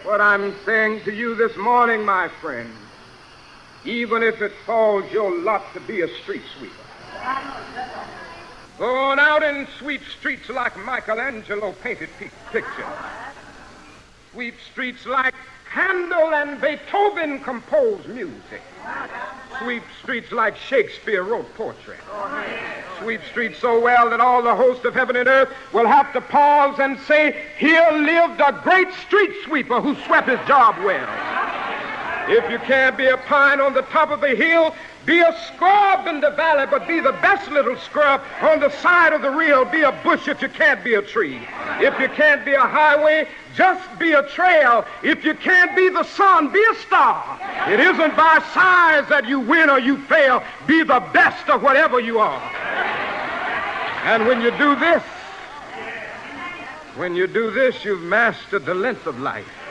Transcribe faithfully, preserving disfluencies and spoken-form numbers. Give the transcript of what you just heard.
What I'm saying to you this morning, my friend, even if it falls your lot to be a street sweeper, go on out and sweep streets like Michelangelo painted pictures. Sweep streets like Handel and Beethoven composed music. Sweep streets like Shakespeare wrote poetry. Sweep streets so well that all the hosts of heaven and earth will have to pause and say, here lived a great street sweeper who swept his job well. If you can't be a pine on the top of a hill, be a scrub in the valley, but be the best little scrub on the side of the rill. Be a bush if you can't be a tree. If you can't be a highway, just be a trail. If you can't be the sun, be a star. It isn't by size that you win or you fail. Be the best of whatever you are. And when you do this, when you do this, you've mastered the length of life.